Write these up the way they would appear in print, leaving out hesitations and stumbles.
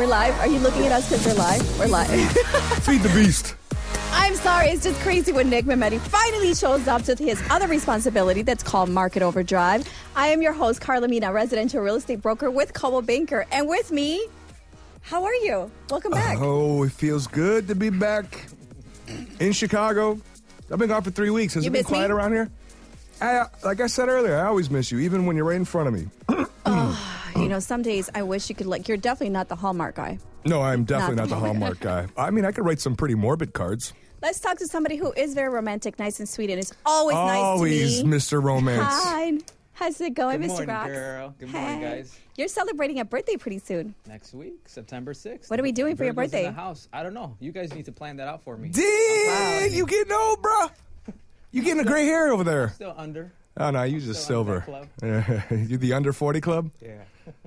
We're live. Are you looking at us because we're live? We're live. Feed the beast. I'm sorry. It's just crazy when Nick Mehmeti finally shows up to his other responsibility that's called Market Overdrive. I am your host, Carla Mina, residential real estate broker with Coldwell Banker. And with me, how are you? Welcome back. Oh, it feels good to be back in Chicago. I've been gone for 3 weeks. Has it been quiet around here? Like I said earlier, I always miss you, even when you're right in front of me. You know, some days I wish you could, you're definitely not the Hallmark guy. No, I'm definitely not the Hallmark guy. I mean, I could write some pretty morbid cards. Let's talk to somebody who is very romantic, nice and sweet, and is always nice to me. Always Mr. Romance. Hi. How's it going, Good Mr. morning, Rox? girl. Good morning, guys. You're celebrating a birthday pretty soon. Next week, September 6th. What are we doing for your Virgo's birthday? In the house. I don't know. You guys need to plan that out for me. Dang, you getting old, bro. You getting a gray hair over there. Still under. Oh, no, you just Still under silver. that club. You the under 40 club? Yeah.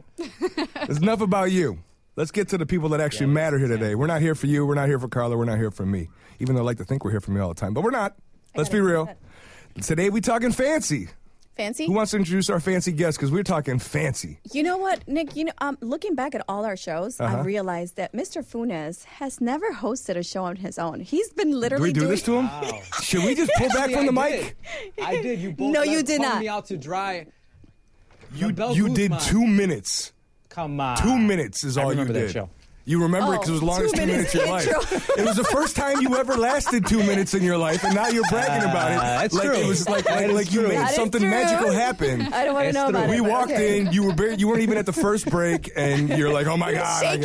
It's enough about you. Let's get to the people that actually matter here today. We're not here for you. We're not here for Carla. We're not here for me. Even though I like to think we're here for me all the time. But we're not. Let's be real. Today we talking fancy. Fancy? Who wants to introduce our fancy guest? Because we're talking fancy. You know what, Nick? Looking back at all our shows, I realized that Mr. Funes has never hosted a show on his own. He's been literally Do we do this to him? Wow. Should we just pull back from the mic? I did. You both No, you did hung not. me out to dry. You Belle did Guzman. 2 minutes. Come on. 2 minutes is I all you remember did. that show. You remember it because it was the longest 2 minutes of your life. It was the first time you ever lasted 2 minutes in your life, and now you're bragging about it. That's like true. it was like That is you true. made That is something true. magical happen. I don't want to It's know true. about it. We but walked okay. in, you weren't even at the first break, and you're like, oh my God. Shaking.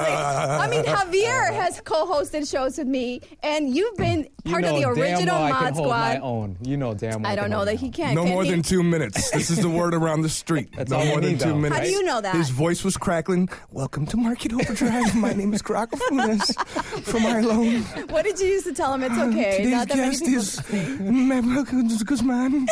I mean, Javier has co-hosted shows with me, and you've been part of the original I Mod can hold my Squad. own. You know damn well I don't know that he can. No Can more he? than 2 minutes. This is the word around the street. That's no all you more than need, 2 though. minutes. How do you know that? His voice was crackling. Welcome to Market Overdrive. My name is Croco Funes from Ireland. What did you used to tell him? It's okay. Today's Not that many guest people is Mabel Guzman.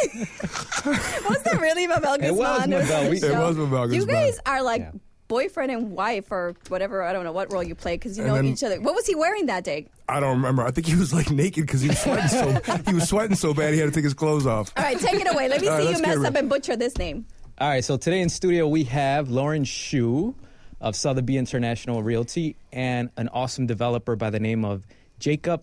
Was that really Mabel Guzman? It was Mabel. It was Mabel You Guzman. guys are like Yeah. boyfriend and wife or whatever. I don't know what role you play because you And know then- each other. What was he wearing that day? I don't remember. I think he was like naked because he was sweating so bad he had to take his clothes off. All right, take it away. Let me All right, see let's you get mess up ready. and butcher this name. All right, so today in studio we have Lauren Shu of Sotheby International Realty and an awesome developer by the name of Jacob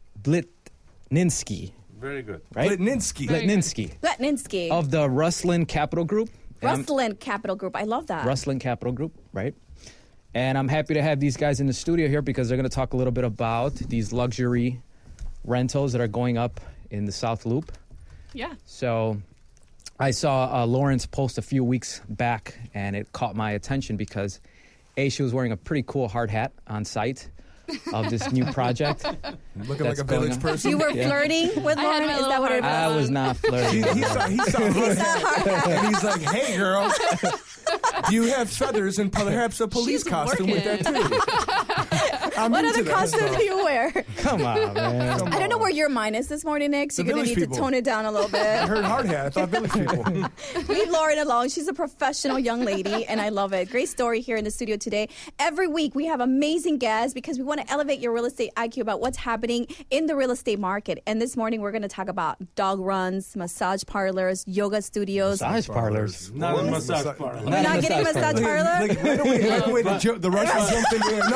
Blitninsky. Very good. Right? Blitninsky. Blitninsky Letninsky. of the Rustlin Capital Group. And Rustlin Capital Group. I love that. Rustlin Capital Group, right? And I'm happy to have these guys in the studio here because they're going to talk a little bit about these luxury rentals that are going up in the South Loop. Yeah. So I saw Lawrence post a few weeks back, and it caught my attention because, A, she was wearing a pretty cool hard hat on site of this new project. Looking like That's a going village on. person. You were Yeah. flirting with I had Lauren? my Is that little what it heart. I was not flirting. He saw and he's like, hey, girl, do you have feathers and perhaps a police She's costume with that, too? I'm What into other that costume stuff. do you wear? Come on, man. Come I don't know on. where your mind is this morning, Nick, so The you're going to village need people. to tone it down a little I bit. heard hard hat. I thought village people. Leave Lauren alone. She's a professional young lady, and I love it. Great story here in the studio today. Every week, we have amazing guests because we want to elevate your real estate IQ about what's happening in the real estate market. And this morning, we're going to talk about dog runs, massage parlors, yoga studios. Massage parlors. Not a massage parlor. You're not getting a massage parlor? Like, right away, the Russian jumped in there.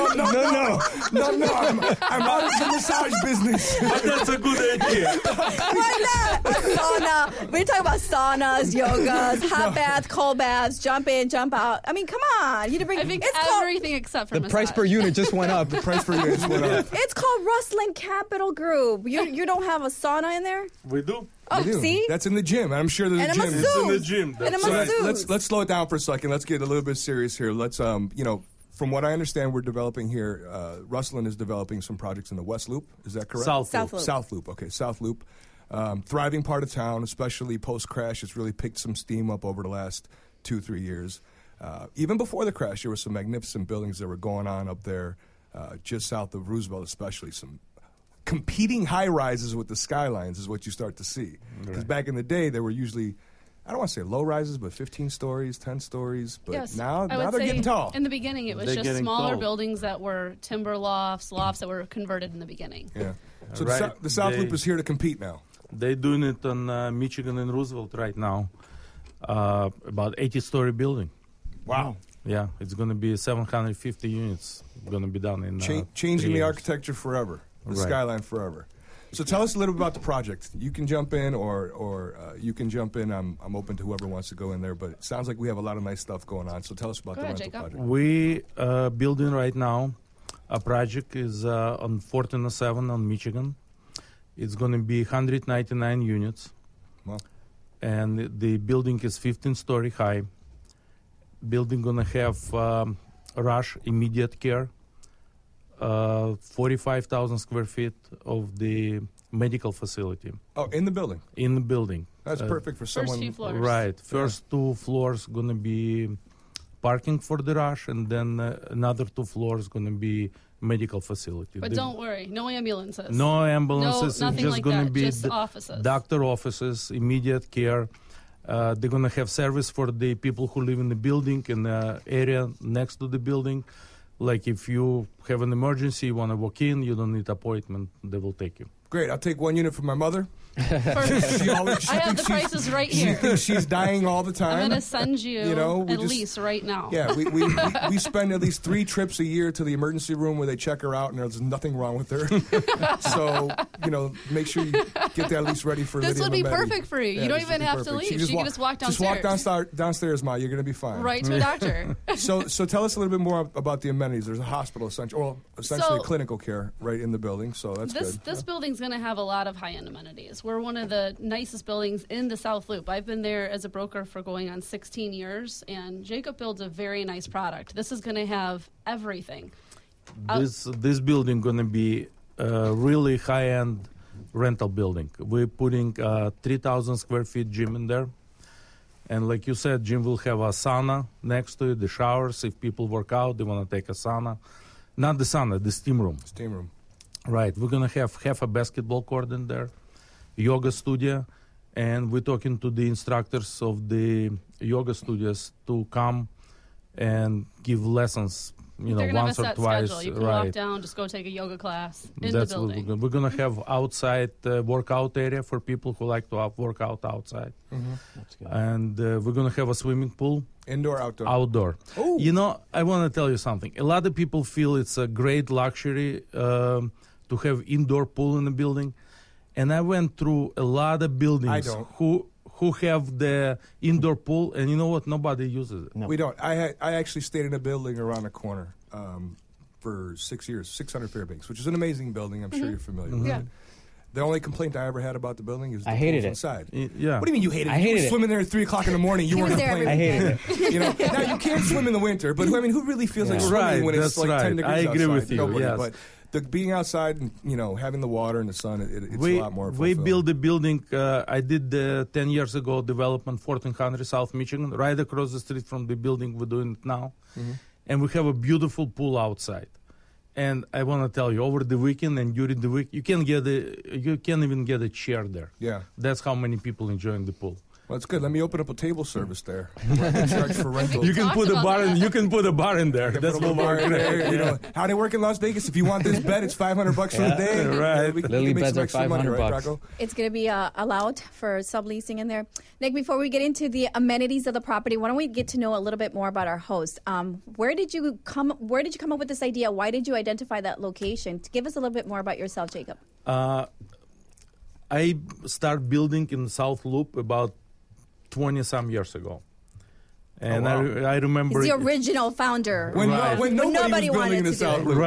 No. I'm out of the massage business. But that's a good idea. Why not? A sauna. We're talking about saunas, yogas, hot baths, cold baths, jump in, jump out. I mean, come on. You bring I think it's called, everything except for The massage. price per unit just went up. Price per unit just went up. it's called Rustlin Capital Group. You don't have a sauna in there? We do. Oh, We do. see? That's in the gym. I'm sure there's And a a gym. masseuse. It's in the gym. And a That's right. masseuse. Let's slow it down for a second. Let's get a little bit serious here. Let's from what I understand, we're developing here. Rustlin is developing some projects in the West Loop. Is that correct? South South Loop. Loop. South Loop. Okay, South Loop. Thriving part of town, especially post crash. It's really picked some steam up over the last 2-3 years. Even before the crash, there were some magnificent buildings that were going on up there, just south of Roosevelt, especially some competing high rises with the skylines is what you start to see. Because back in the day, there were usually, I don't want to say low rises, but 15 stories, 10 stories. But Yes. now I would they're say getting tall. In the beginning, it was They're just getting smaller tall. buildings that were timber lofts that were converted in the beginning. Yeah. So Right. the South They- Loop is here to compete now. They're doing it on Michigan and Roosevelt right now. About 80-story building. Wow. Yeah, it's going to be 750 units going to be done in Changing 3 the years. architecture forever, the Right. skyline forever. So tell us a little bit about the project. You can jump in, or you can jump in. I'm open to whoever wants to go in there. But it sounds like we have a lot of nice stuff going on. So tell us about Go the ahead, rental Jacob. project. We building right now. A project is on 1407 on Michigan. It's going to be 199 units. Wow. And the building is 15-story high. Building going to have rush immediate care. 45,000 square feet of the medical facility Oh, in the building. in the building. That's perfect for someone. First 2 floors. Right. First 2 floors going to be parking for the rush, and then another 2 floors going to be medical facility. But don't worry, no ambulances. No ambulances. No, It's nothing just like going to that. be Just offices. doctor offices, immediate care. They're going to have service for the people who live in the building and the area next to the building. Like if you have an emergency, you want to walk in, you don't need appointment, they will take you. Great. I'll take 1 unit for my mother. Perfect. She I have thinks the prices right She here. thinks she's dying all the time. I'm going to send you, we at just- least right now. Yeah, we spend at least 3 trips a year to the emergency room where they check her out and there's nothing wrong with her. So, make sure you get that at least ready for This Lydia would be Mehmeti. perfect for you. Yeah, You don't this would even be have to perfect. leave. She can just walk downstairs. Just walk downstairs, Ma. You're going to be fine. Right to a doctor. So tell us a little bit more about the amenities. There's a hospital, essentially So- clinical care right in the building, so that's good. This building's going to have a lot of high-end amenities. We're one of the nicest buildings in the South Loop. I've been there as a broker for going on 16 years, and Jacob builds a very nice product. This is going to have everything. This building going to be a really high-end rental building. We're putting 3,000 square feet gym in there. And like you said, gym will have a sauna next to it, the showers. If people work out, they want to take a sauna. Not the sauna, the steam room. Steam room. Right. We're going to have half a basketball court in there, yoga studio, and we're talking to the instructors of the yoga studios to come and give lessons, They're going to have a once or set twice. schedule. You can walk down, just go take a yoga class in That's the what building. we're going to have outside workout area for people who like to work out outside. That's good. And we're going to have a swimming pool Indoor, outdoor. outdoor. Oh. I want to tell you something. A lot of people feel it's a great luxury to have indoor pool in the building. And I went through a lot of buildings don't. who have the indoor pool, and you know what? Nobody uses it. No. We don't. I actually stayed in a building around the corner for 6 years, 600 Fairbanks, which is an amazing building. I'm sure you're familiar with Yeah. it. The only complaint I ever had about the building is the I hated pools it. inside. Yeah. What do you mean you hated it? I You hated were it. swimming there at 3 o'clock in the morning. You He weren't was there every complaining. I hated it. Now you can't swim in the winter, but who really feels like Yeah. swimming Right, when it's that's like 10 right. degrees I agree outside? with you, Nobody, yes. but being outside and having the water and the sun, it's we, a lot more. We fulfilling. built a building. I did 10 years ago development 1400 South Michigan, right across the street from the building we're doing it now, and we have a beautiful pool outside. And I want to tell you, over the weekend and during the week, you can't even get a chair there. Yeah. That's how many people enjoying the pool. Well, that's good. Let me open up a table service there. We're charge for rental. You can talked put a about bar in. that. You can put a bar in there. Put That's a little what bar we're in there, great. how they work in Las Vegas. If you want this bed, it's $500 for the day. Right. We can Lily make beds some are extra money, $500 right, bucks. Drago? It's going to be allowed for subleasing in there. Nick, before we get into the amenities of the property, why don't we get to know a little bit more about our host? Where did you come up with this idea? Why did you identify that location? Give us a little bit more about yourself, Jacob. I started building in South Loop about 20-some years ago. And wow. I remember... He's the original founder. When, Right. when nobody was building wanted in the to do South it. Loop.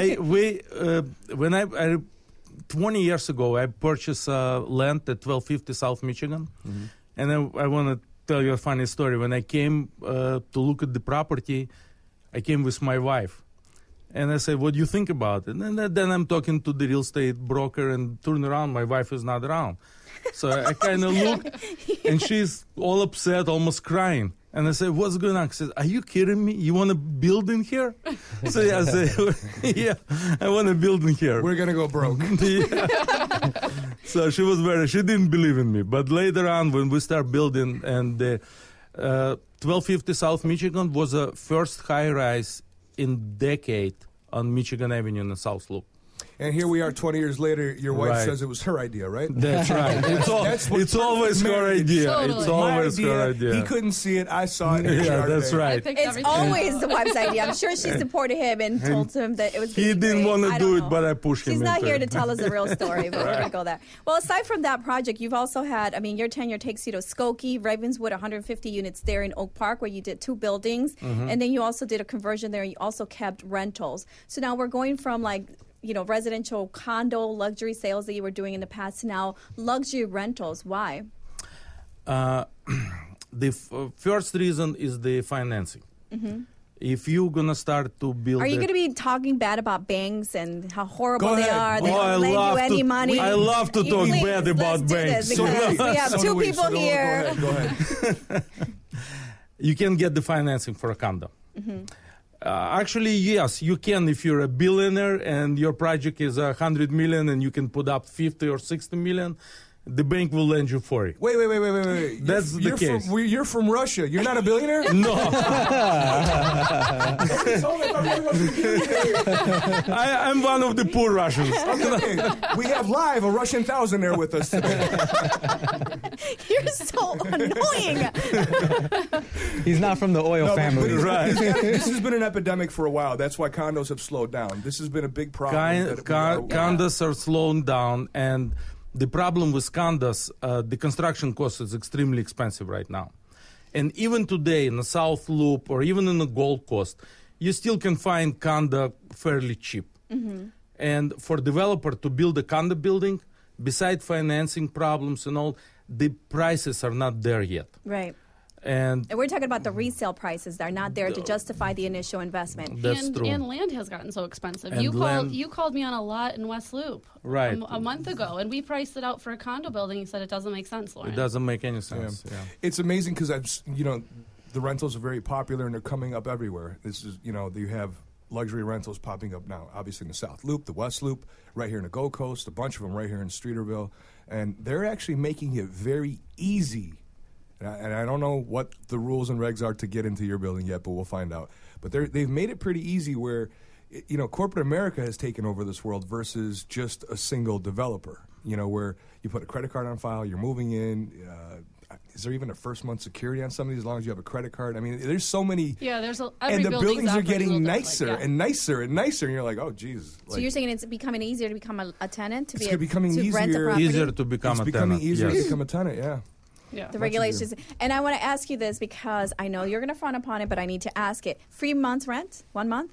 Right. 20 years ago, I purchased land at 1250 South Michigan. And I want to tell you a funny story. When I came to look at the property, I came with my wife. And I said, what do you think about it? And then I'm talking to the real estate broker and turn around, my wife is not around. So I kind of looked, and she's all upset, almost crying. And I said, what's going on? She says, are you kidding me? You want to build in here? So I said, yeah, I want to build in here. We're going to go broke. Yeah. So she didn't believe in me. But later on, when we start building, and 1250 South Michigan was the first high-rise in decade on Michigan Avenue in the South Loop. And here we are 20 years later, your wife Right. says it was her idea, right? That's right. It's always her marriage. idea. Totally. It's My always idea, her idea. He couldn't see it. I saw it. Yeah, that's I right. picked It's everything. always the wife's idea. I'm sure she supported him and told him that it was. He gonna be didn't great. want I to don't do it, know. but I pushed him. She's not into here it. to tell us the real story, but we're going to go there. Well, aside from that project, you've also had, I mean, your tenure takes you to Skokie, Ravenswood, 150 units there in Oak Park, where you did 2 buildings. Mm-hmm. And then you also did a conversion there, and you also kept rentals. So now we're going from residential condo luxury sales that you were doing in the past to now luxury rentals. Why? The first reason is the financing. If you're gonna start to build, Are you going to be talking bad about banks and how horrible Go they ahead. are? They Oh, I don't lend you love any to- money. I love to talk Please, bad about let's do banks. this So do because we have So 2 do we. people So here. Go ahead. you can get the financing for a condo. Actually, yes, you can if you're a billionaire and your project is 100 million and you can put up 50 or 60 million. The bank will lend you 40. Wait. That's the case. You're from Russia. You're not a billionaire? No, I'm one of the poor Russians. Okay. We have live a Russian thousandaire with us today. You're so annoying. He's not from the oil No, but family. Right. This has been an epidemic for a while. That's why condos have slowed down. This has been a big problem. Condos are slowing down, and the problem with condos, the construction cost is extremely expensive right now. And even today in the South Loop or even in the Gold Coast, you still can find condo fairly cheap. And for developer to build a condo building, beside financing problems and all, the prices are not there yet. Right. And And we're talking about the resale prices. They're not there to justify the initial investment. that's true. And land has gotten so expensive. And You called me on a lot in West Loop Right. a month ago, and we priced it out for a condo building. You said it doesn't make sense, Lauren. It doesn't make any sense. Yeah. It's amazing because the rentals are very popular and they're coming up everywhere. This is, you have luxury rentals popping up now, obviously in the South Loop, the West Loop, right here in the Gold Coast, a bunch of them right here in Streeterville. And they're actually making it very easy. And I don't know what the rules and regs are to get into your building yet, but we'll find out. But they've made it pretty easy where, corporate America has taken over this world versus just a single developer, where you put a credit card on file, you're moving in. Is there even a first month security on some of these as long as you have a credit card? I mean, there's so many. Yeah, there's every and the buildings are operating a getting little nicer differently, yeah. and nicer and nicer. And you're like, oh, geez. So you're saying it's becoming easier to become a tenant? It's becoming to rent a easier- property? Easier to become it's a becoming tenant. easier yes. to become a tenant, yeah. Yeah. The regulations. And I want to ask you this because I know you're going to frown upon it, but I need to ask it. 3 months rent? 1 month?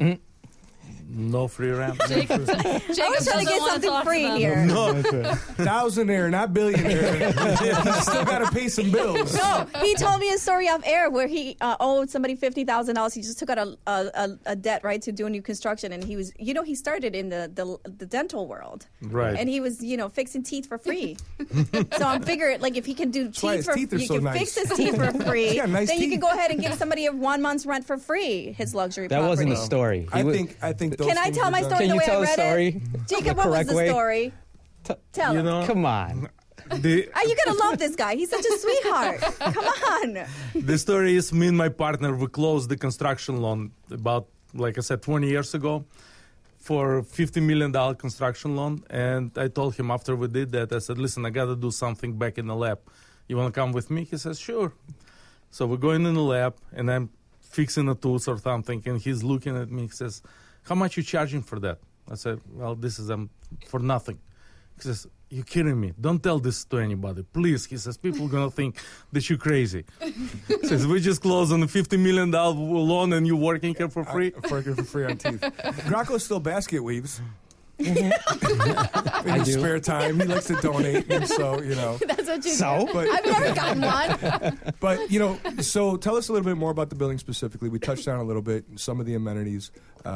No free rent. Jacob I was trying to doesn't get wanna something talk to free them. here. Thousandaire, not billionaire. You still got to pay some bills. No, he told me a story off air where he owed somebody $50,000. He just took out a debt, right, to do a new construction, and he was, he started in the dental world, Right. And he was, fixing teeth for free. So I'm figuring, like, if he can do why teeth his teeth are you so can nice. fix his teeth for free, He's got nice then you teeth. can go ahead and give somebody a 1 month's rent for free. His luxury That property. wasn't the story. I think those Can I things tell are my done- story Can the you way tell I the read story it? Jacob, the what was correct the way? story? Tell him. Come on. The, You're gonna love this guy. He's such a sweetheart. Come on. the story is me and my partner, we closed the construction loan about, like I said, 20 years ago for $50 million construction loan. And I told him after we did that, I said, listen, I got to do something back in the lab. You want to come with me? He says, sure. So we're going in the lab, and I'm fixing a tooth or something, and he's looking at me. He says, how much you charging for that? I said, well, this is for nothing. He says, you kidding me? Don't tell this to anybody, please. He says, people going to think that you're crazy. He says, we just closed on a $50 million loan, and you're working here for free? For free on teeth. Graco still basket weaves. I In his do. spare time, he likes to donate, and so That's what you So? do. But I've never gotten one. But so tell us a little bit more about the building specifically. We touched on a little bit some of the amenities.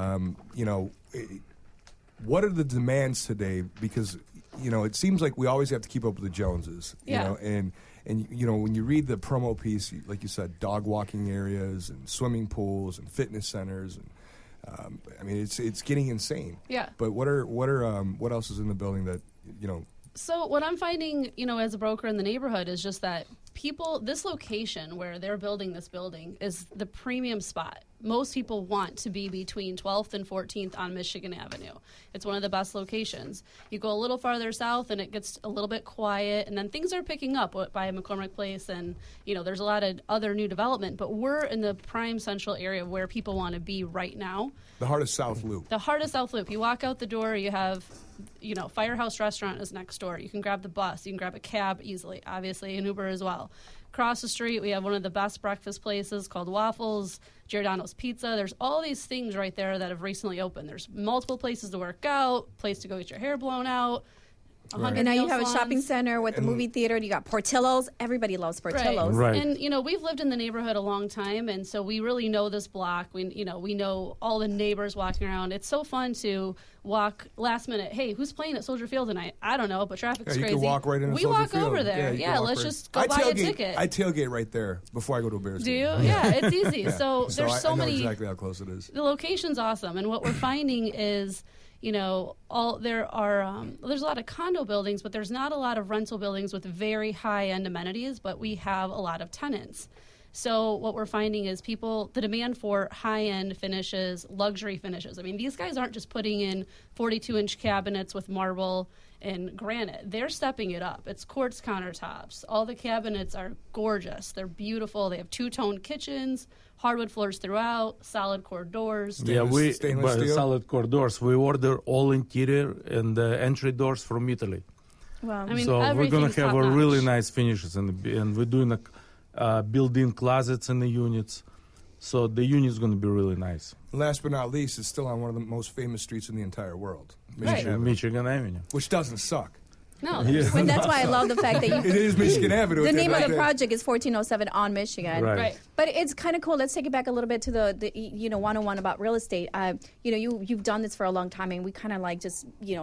What are the demands today? Because it seems like we always have to keep up with the Joneses. Yeah. And when you read the promo piece, like you said, dog walking areas and swimming pools and fitness centers, and it's getting insane. Yeah. But what else is in the building that So what I'm finding, as a broker in the neighborhood is just that this location where they're building this building is the premium spot. Most people want to be between 12th and 14th on Michigan Avenue. It's one of the best locations. You go a little farther south and it gets a little bit quiet, and then things are picking up by McCormick Place, and there's a lot of other new development, but we're in the prime central area where people want to be right now. The heart of South Loop. The heart of South Loop. You walk out the door, you have, Firehouse Restaurant is next door. You can grab the bus. You can grab a cab easily, obviously, an Uber as well. Across the street, we have one of the best breakfast places called Waffles, Giordano's Pizza. There's all these things right there that have recently opened. There's multiple places to work out, place to go get your hair blown out. And now you have a shopping center with the movie theater. You got Portillo's. Everybody loves Portillo's. Right. And we've lived in the neighborhood a long time, and so we really know this block. We know all the neighbors walking around. It's so fun to walk last minute. Hey, who's playing at Soldier Field tonight? I don't know, but traffic's you crazy. can walk right into we Soldier walk Field. over there. Yeah, let's just go buy a ticket. I tailgate right there before I go to a Bears Do you? game. Yeah, it's easy. Yeah. So there's I so know many. exactly how close it is. The location's awesome, and what we're finding is, there's a lot of condo buildings, but there's not a lot of rental buildings with very high-end amenities, but we have a lot of tenants. So what we're finding is the demand for high-end finishes, luxury finishes. I mean, these guys aren't just putting in 42-inch cabinets with marble and granite. They're stepping it up. It's quartz countertops. All the cabinets are gorgeous. They're beautiful. They have two-tone kitchens, hardwood floors throughout, solid core doors. Stainless steel? Solid core doors. We order all interior and entry doors from Italy. Wow. I mean, So we're going to have a top-notch. really nice finishes, and we're doing built-in closets in the units. So the unit's going to be really nice. Last but not least, it's still on one of the most famous streets in the entire world, Right. Michigan Avenue. which doesn't suck. No, Yeah. And that's why I love the fact that It is Michigan Avenue. the name of right the there. project is 1407 on Michigan. right. But it's kind of cool. Let's take it back a little bit to the 101 about real estate. You've done this for a long time, and we kind of like just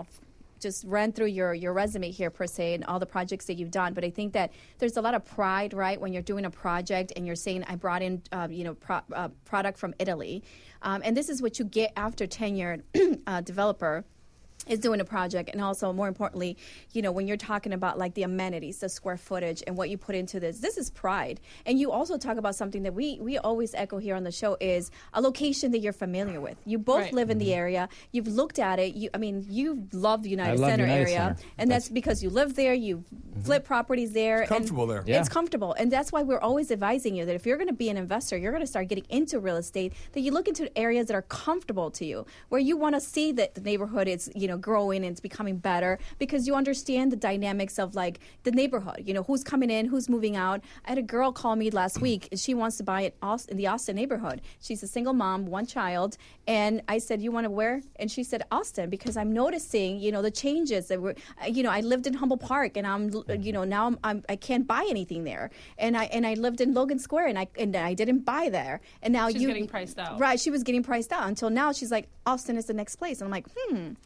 ran through your resume here per se and all the projects that you've done. But I think that there's a lot of pride, right, when you're doing a project and you're saying, I brought in product from Italy, and this is what you get after tenured developer is doing a project. And also, more importantly, when you're talking about like the amenities, the square footage, and what you put into this is pride. And you also talk about something that we always echo here on the show is a location that you're familiar with. You both Right. live in the area. You've looked at it. You love the United love Center United area. Center. And that's because you live there, you flip properties there. It's comfortable there. Yeah. It's comfortable. And that's why we're always advising you that if you're going to be an investor, you're going to start getting into real estate, that you look into areas that are comfortable to you, where you want to see that the neighborhood is, growing and it's becoming better, because you understand the dynamics of like the neighborhood, who's coming in, who's moving out. I had a girl call me last week, and she wants to buy in the Austin neighborhood. She's a single mom, one child. And I said, you want to where? And she said, Austin, because I'm noticing, the changes that were, I lived in Humboldt Park, and I'm, now I can't buy anything there. And I lived in Logan Square, and I didn't buy there. And now She's getting priced out. Right, she was getting priced out until now. She's like, Austin is the next place. And I'm like,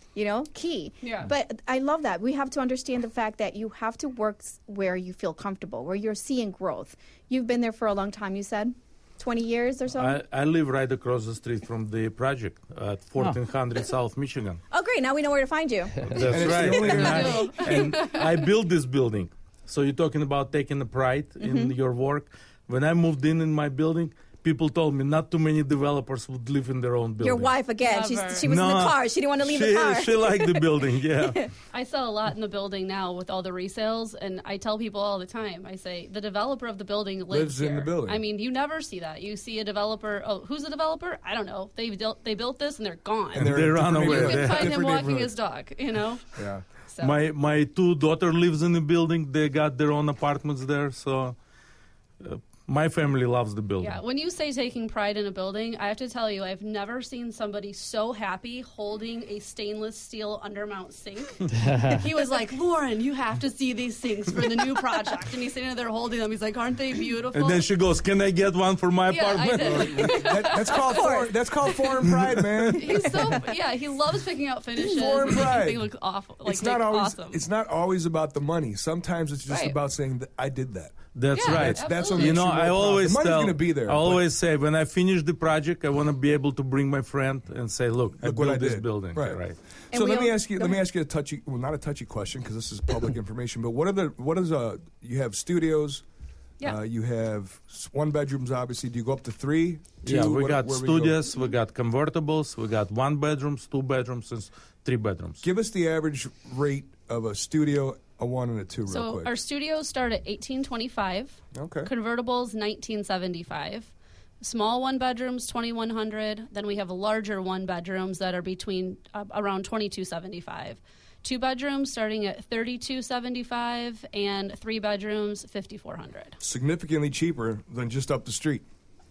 key. Yeah. But I love that. We have to understand the fact that you have to work where you feel comfortable, where you're seeing growth. You've been there for a long time, you said? 20 years or so? I live right across the street from the project at 1400 South Michigan. Oh, great. Now we know where to find you. That's it's right. the only- And I built this building. So you're talking about taking the pride in your work. When I moved in my building, people told me not too many developers would live in their own building. Your wife, again, Love her. she was in the car. She didn't want to leave the car. She liked the building, yeah. I sell a lot in the building now with all the resales, and I tell people all the time, I say, the developer of the building lives in here. the building. I mean, you never see that. You see a developer, who's a developer? I don't know. They built this, and they're gone. And they're They in run different away. You neighborhoods. can find him Different walking neighborhoods. his dog, Yeah. So. My two daughter lives in the building. They got their own apartments there, so my family loves the building. Yeah, when you say taking pride in a building, I have to tell you, I've never seen somebody so happy holding a stainless steel undermount sink. He was like, Lauren, you have to see these things for the new project. And he's sitting there holding them. He's like, aren't they beautiful? And then she goes, "Can I get one for my yeah, I apartment?" did. That's called foreign pride, man. He's so, he loves picking out finishes. Foreign and making pride. things look awful. Like, It's not make always. awesome. It's not always about the money. Sometimes it's just Right. about saying that I did that. That's Yeah, right. That's what absolutely. makes You know, you I always the money's tell, going to be there. I but always say when I finish the project, I want to be able to bring my friend and say, "Look, I look what I built this did. building." Right. And So we let me all- ask you. go Let me ahead. ask you a touchy, well, not a touchy question because this is public information. But what is you have studios? Yeah. You have one bedrooms. Obviously, do you go up to three? Yeah, Two? we What- got where we go? studios, we got convertibles, we got 1 bedrooms, 2 bedrooms, and 3 bedrooms. Give us the average rate of a studio, a 1 and a 2, real So quick. our studios start at $1,825. Okay. Convertibles $1,975. Small 1 bedrooms $2,100. Then we have larger 1 bedrooms that are between around $2,275. 2 bedrooms starting at $3,275 and 3 bedrooms $5,400. Significantly cheaper than just up the street.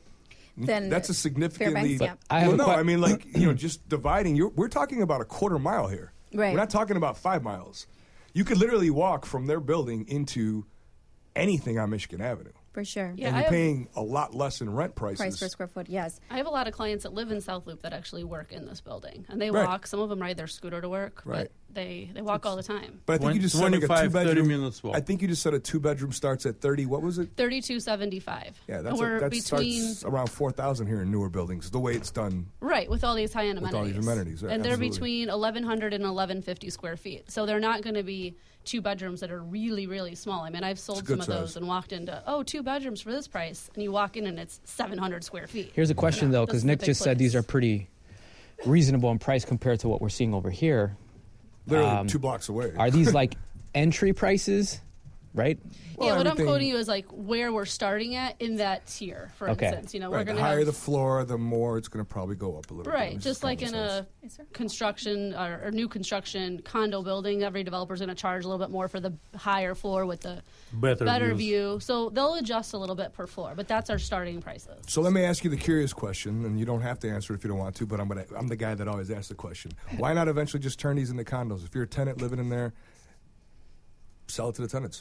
Then That's a significantly. Fairbanks, yeah. I have well, a no, que- I mean, like, just dividing. We're talking about a quarter mile here. Right. We're not talking about 5 miles. You could literally walk from their building into anything on Michigan Avenue. For sure. Yeah, and I you're have- paying a lot less in rent prices. Price per square foot, yes. I have a lot of clients that live in South Loop that actually work in this building, and they Right. walk. Some of them ride their scooter to work, Right. but they walk all the time. But I think you just said like a 25, 30 2-bedroom. minutes walk. I think you just said a 2-bedroom starts at 30. What was it? $3,275. Yeah, and we're that between starts around 4,000 here in newer buildings. The way it's done. right with all these high-end With amenities. all these amenities, right, and they're absolutely. between 1,100 and 1,150 square feet. So they're not going to be 2 bedrooms that are really, really small. I mean, I've sold good some of those size. and walked into 2 bedrooms for this price, and you walk in and it's 700 square feet. Here's a question, though, This because is a Nick big just said these place. are pretty reasonable in price compared to what we're seeing over here. Literally 2 blocks away. Are these like entry prices, right? Well, yeah, what I'm everything- quoting you is like where we're starting at in that tier, for Okay. instance. You know, Right, we're going the to higher have the floor, the more it's going to probably go up a little bit. right, which just is like common in sense. a Yes, sir. construction or new construction condo building, every developer's going to charge a little bit more for the higher floor with the Better views. view. So they'll adjust a little bit per floor, but that's our starting prices. So let me ask you the curious question, and you don't have to answer it if you don't want to, but I'm the guy that always asks the question. Why not eventually just turn these into condos? If you're a tenant living in there, sell it to the tenants.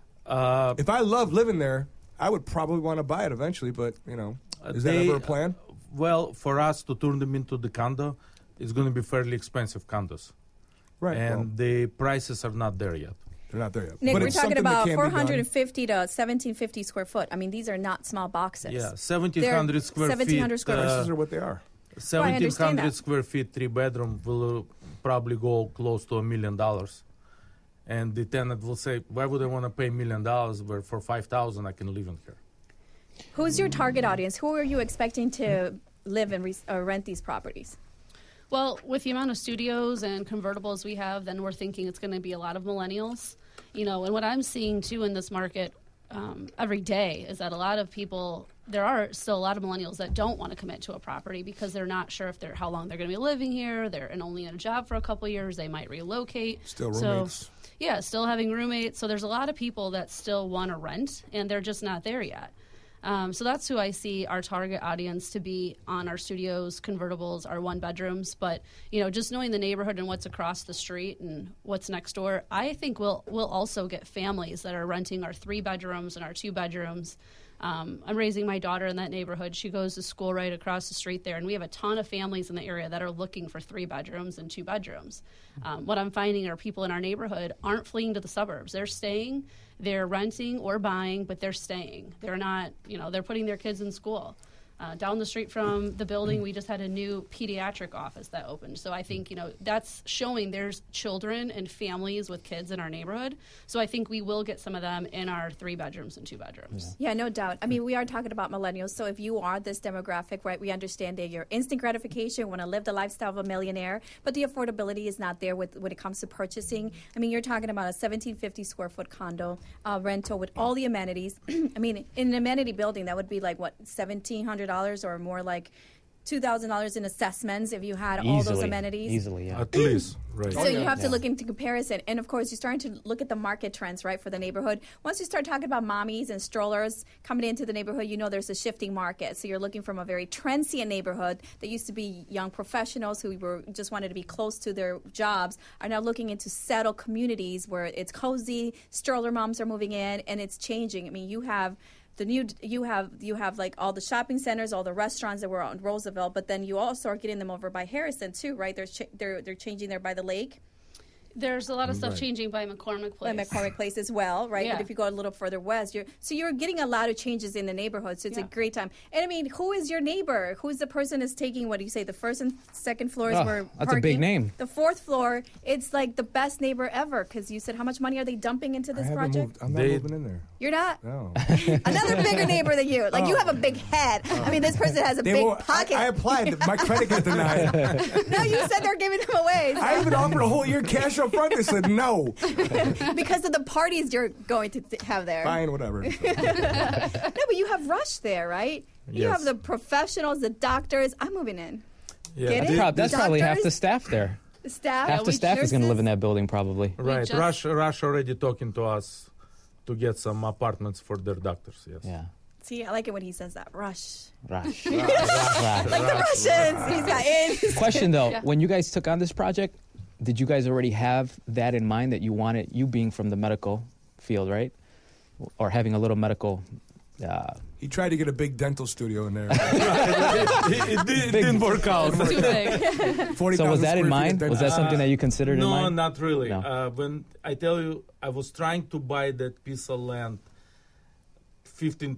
If I love living there, I would probably want to buy it eventually, but, is that They- ever a plan? Well, for us to turn them into the condo, it's going to be fairly expensive condos. Right. And well, the prices are not there yet. they're not there yet. Nick, But we're it's talking something that about can be done. 450 to 1,750 square foot. I mean, these are not small boxes. Yeah, 1,700 square 1,700 feet. square Prices are what they are. I understand 1,700 that. square feet, 3-bedroom will probably go close to $1 million. And the tenant will say, why would I want to pay $1 million where for $5,000 I can live in here? Who's your target audience? Who are you expecting to live and rent these properties? Well, with the amount of studios and convertibles we have, then we're thinking it's going to be a lot of millennials. You know, and what I'm seeing too in this market every day is that a lot of people, there are still a lot of millennials that don't want to commit to a property because they're not sure if they're how long they're going to be living here. They're only in a job for a couple of years. They might relocate. Still So, roommates. yeah, still having roommates. So there's a lot of people that still want to rent, and they're just not there yet. So that's who I see our target audience to be on our studios, convertibles, our 1-bedrooms. But, just knowing the neighborhood and what's across the street and what's next door, I think we'll also get families that are renting our 3-bedrooms and our 2-bedrooms. I'm raising my daughter in that neighborhood. She goes to school right across the street there, and we have a ton of families in the area that are looking for 3 bedrooms and 2 bedrooms. What I'm finding are people in our neighborhood aren't fleeing to the suburbs. They're staying, they're renting or buying, but they're staying. They're not, they're putting their kids in school. Down the street from the building, we just had a new pediatric office that opened. So I think, that's showing there's children and families with kids in our neighborhood. So I think we will get some of them in our 3 bedrooms and 2 bedrooms. Yeah, no doubt. I mean, we are talking about millennials. So if you are this demographic, right, we understand that you're instant gratification, want to live the lifestyle of a millionaire, but the affordability is not there when it comes to purchasing. I mean, you're talking about a 1,750 square foot condo rental with all the amenities. I mean, in an amenity building, that would be like, what, $1,700 or more like $2,000 in assessments if you had all those amenities. Easily, yeah. At least, right. So you have to look into comparison. And, of course, you're starting to look at the market trends, right, for the neighborhood. Once you start talking about mommies and strollers coming into the neighborhood, there's a shifting market. So you're looking from a very transient neighborhood that used to be young professionals who just wanted to be close to their jobs are now looking into settled communities where it's cozy, stroller moms are moving in, and it's changing. I mean, you have like all the shopping centers, all the restaurants that were on Roosevelt, but then you also are getting them over by Harrison too, right? They're changing there by the lake. There's a lot of stuff Right. changing by McCormick Place. Like McCormick Place as well, right? Yeah. But if you go a little further west, you're getting a lot of changes in the neighborhood. So it's a Yeah. great time. And I mean, who is your neighbor? Who's the person that's taking, what do you say, the first and second floors Oh, were that's a big parking? name. The fourth floor, it's like the best neighbor ever because you said how much money are they dumping into I this haven't project? moved. I'm not They- moving in there. You're not? No. Another bigger neighbor than you. Like you have a big head. I mean, this person has a They big won't- pocket. I applied. My credit got denied. No, you said they're giving them away. So- I even offered a whole year cash up front. They said no. because of the parties you're going to have there. Fine, whatever. No, but you have Rush there, right? You Yes. have the professionals, the doctors. I'm moving in. Yeah. Get it? That's probably half the Doctors? staff there. The staff, Half the staff is going to live in that building probably. Right. just- Rush already talking to us to get some apartments for their doctors. Yes. Yeah. See, I like it when he says that. Rush. Rush. Like the Russians. He's got in. Question though, Yeah. when you guys took on this project, did you guys already have that in mind that you wanted, you being from the medical field, right? Or having a little medical. He tried to get a big dental studio in there. it didn't work out. It's too big. 40,000 So was that in square feet of mind? dental- Was that something that you considered in No, mind? not really. No. When I tell you, I was trying to buy that piece of land 15,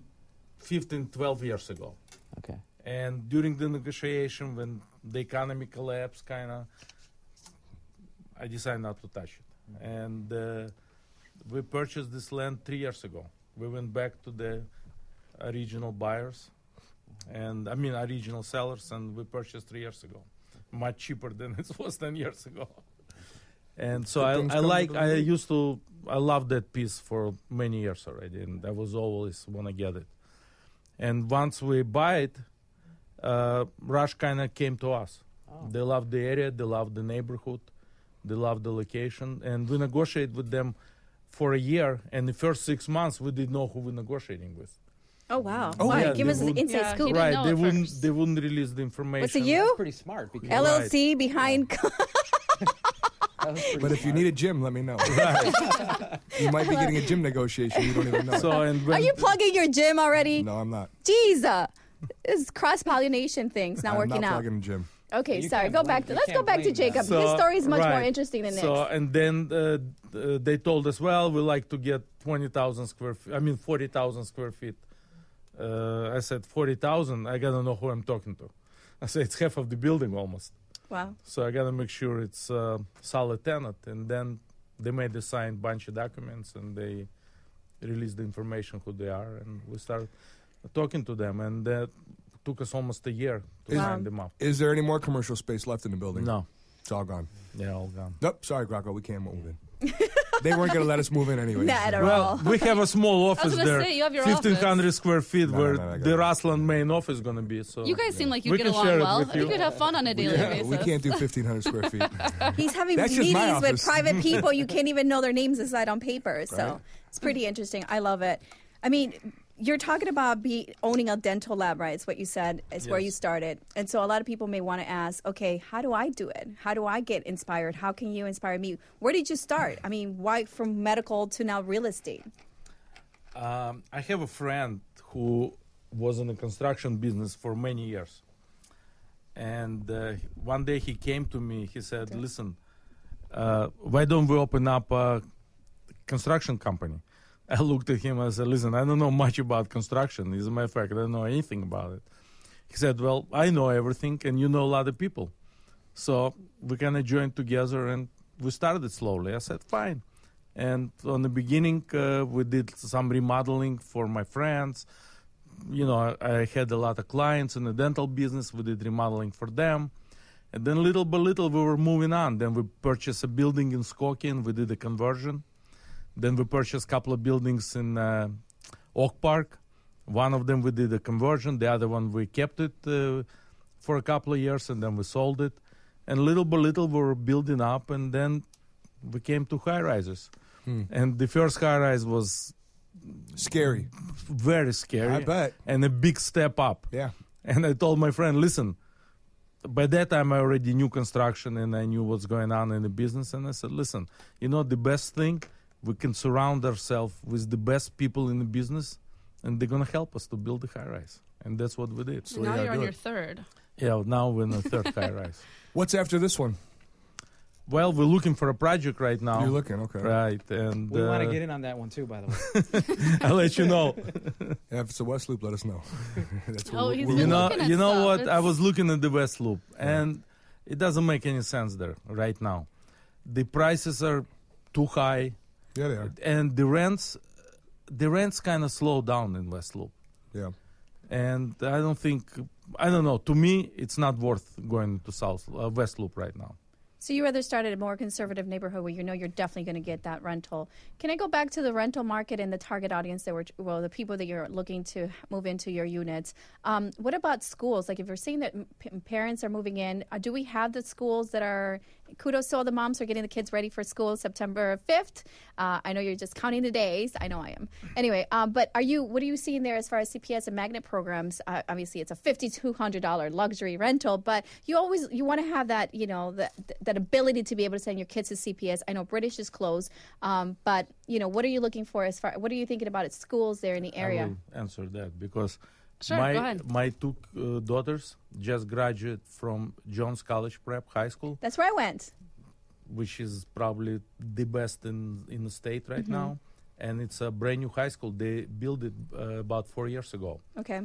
12 years ago. Okay. And during the negotiation, when the economy collapsed, kind of, I decided not to touch it. And we purchased this land 3 years ago. We went back to the original buyers, and I mean original sellers, and we purchased 3 years ago, much cheaper than it was 10 years ago. And so Good things I come like, to the I root. used to, I loved that piece for many years already, and I was always want to get it. And once we buy it, Rush kind of came to us. They loved the area, they loved the neighborhood, they loved the location, and we negotiated with them for a year. And the first 6 months, we didn't know who we're negotiating with. Oh, wow. Oh, Why? yeah, Give they us the would- inside Yeah, scoop. he didn't know at first. They wouldn't release the information. What's it, you? Pretty smart because LLC behind. But if you need a gym, let me know. You might be getting a gym negotiation. You don't even know. So and Are when, you plugging your gym already? No, I'm not. Jeez. This cross-pollination thing's not I'm working not out. plugging a gym. Okay, You sorry. can't Go blame- back to. you Let's go can't back to blame that. Jacob. So, His story is much more right. interesting than So Nick's. and then they told us, well, we like to get 20,000 square feet. I mean 40,000 square feet. I said 40,000. I gotta know who I'm talking to. I said it's half of the building almost. Wow. So I gotta make sure it's a solid tenant. And then they made us sign bunch of documents, and they released the information who they are, and we started talking to them. And that took us almost a year to Wow. sign them up. Is there any more commercial space left in the building? No, It's all gone. they're all gone. Nope. Sorry, Graco. We can't move in. They weren't going to let us move in anyway. Not at Well, all. we have a small office gonna there, say, you have your 1,500 square feet, No, where no, I got the it. Rossland main office is going to be. So You guys seem like We you'd get can share along it well. with You you. could have fun on a daily basis. We can't do 1,500 square feet. He's having That's just my meetings with office. private people. You can't even know their names aside on paper. So Right. it's pretty interesting. I love it. I mean, you're talking about owning a dental lab, right? It's what you said. It's where Yes. you started. And so a lot of people may want to ask, okay, how do I do it? How do I get inspired? How can you inspire me? Where did you start? I mean, why from medical to now real estate? I have a friend who was in the construction business for many years. And one day he came to me, he said, listen, why don't we open up a construction company? I looked at him and I said, listen, I don't know much about construction. As a matter of fact, I don't know anything about it. He said, well, I know everything and you know a lot of people. So we kind of joined together and we started slowly. I said, fine. And on the beginning, we did some remodeling for my friends. You know, I had a lot of clients in the dental business. We did remodeling for them. And then little by little, we were moving on. Then we purchased a building in Skokie and we did a conversion. Then we purchased a couple of buildings in Oak Park. One of them we did a conversion. The other one we kept it for a couple of years and then we sold it. And little by little, we were building up. And then we came to high-rises. And the first high-rise was Scary. very scary. I bet. And a big step up. Yeah. And I told my friend, listen, by that time I already knew construction and I knew what's going on in the business. And I said, listen, you know, the best thing, we can surround ourselves with the best people in the business and they're going to help us to build the high-rise. And that's what we did. So now yeah, you're on do your it. third. Yeah, now we're in the third high-rise. What's after this one? Well, we're looking for a project right now. You're looking, okay. Right, and We want to get in on that one too, by the way. I'll let you know. Yeah, if it's a West Loop, let us know. That's Oh, he's we're been looking looking at you know stuff. what? I It's- was looking at the West Loop, and it doesn't make any sense there right now. The prices are too high, Yeah, they are. and the rents kind of slow down in West Loop. Yeah. And I don't know. To me, it's not worth going to West Loop right now. So you rather start at a more conservative neighborhood where you know you're definitely going to get that rental. Can I go back to the rental market and the target audience the people that you're looking to move into your units? What about schools? Like if you're seeing that parents are moving in, do we have the schools that are, kudos to all the moms who are getting the kids ready for school September 5th. I know you're just counting the days. I know I am. Anyway, but what are you seeing there as far as CPS and magnet programs? Obviously, it's a $5,200 luxury rental, but you want to have that, that ability to be able to send your kids to CPS. I know British is closed, but what are you looking for what are you thinking about at schools there in the area? I will answer that because Sure, go ahead. my two daughters just graduated from Jones College Prep High School, That's where I went. which is probably the best in the state right now. And it's a brand new high school. They built it about 4 years ago. Okay.